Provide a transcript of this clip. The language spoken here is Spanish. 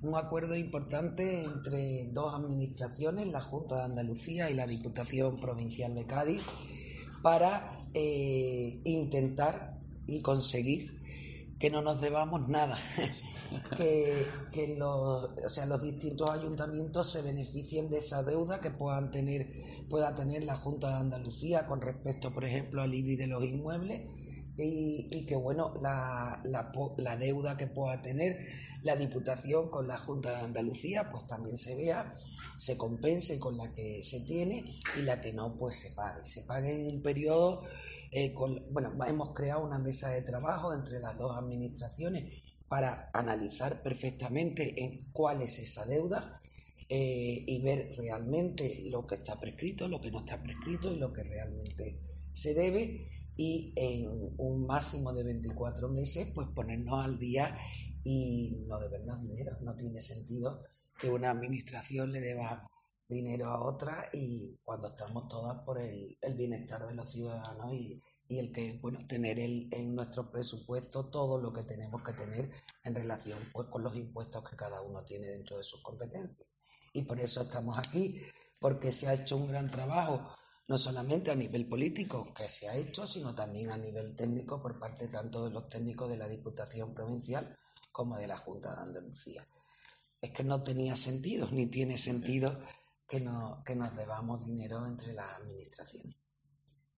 un acuerdo importante entre dos administraciones, la Junta de Andalucía y la Diputación Provincial de Cádiz, para intentar y conseguir que no nos debamos nada, que los distintos ayuntamientos se beneficien de esa deuda que pueda tener la Junta de Andalucía con respecto, por ejemplo, al IBI de los inmuebles, y que bueno, la deuda que pueda tener la Diputación con la Junta de Andalucía pues también se compense con la que se tiene, y la que no pues se pague en un periodo. Hemos creado una mesa de trabajo entre las dos administraciones para analizar perfectamente en cuál es esa deuda, y ver realmente lo que está prescrito, lo que no está prescrito y lo que realmente se debe, y en un máximo de 24 meses pues ponernos al día y no debernos dinero. No tiene sentido que una administración le deba dinero a otra, y cuando estamos todas por el bienestar de los ciudadanos, y el que, bueno, tener en nuestro presupuesto todo lo que tenemos que tener en relación pues con los impuestos que cada uno tiene dentro de sus competencias. Y por eso estamos aquí, porque se ha hecho un gran trabajo, no solamente a nivel político que se ha hecho, sino también a nivel técnico por parte tanto de los técnicos de la Diputación Provincial como de la Junta de Andalucía. Es que no tenía sentido, ni tiene sentido que nos debamos dinero entre las administraciones.